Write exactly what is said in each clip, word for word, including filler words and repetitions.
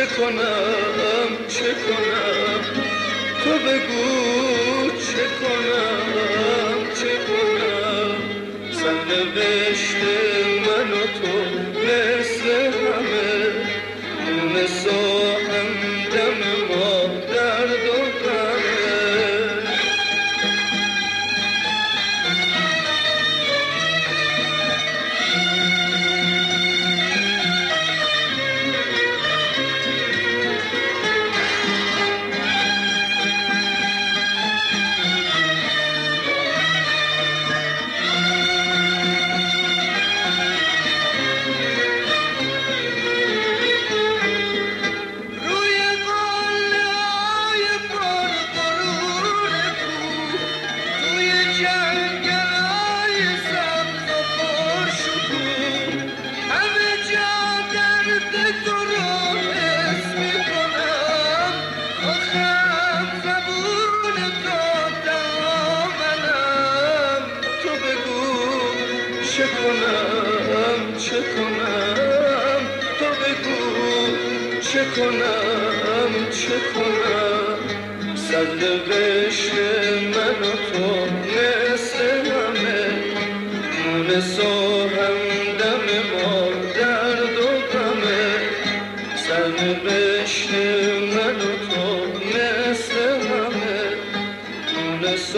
چه کنم چه کنم تو بگو چه کنم چه کنم سرنوشت من و تو مثل همه مثل همدم ما درد و غمه چه کنم چه کنم تو بگو چه کنم چه کنم سرنوشت من و تو مثل همه مثل همدم ما درد و غمه سرنوشت من و تو مثل همه مثل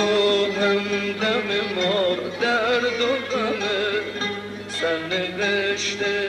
همدم ما درد و غمه سرنوشت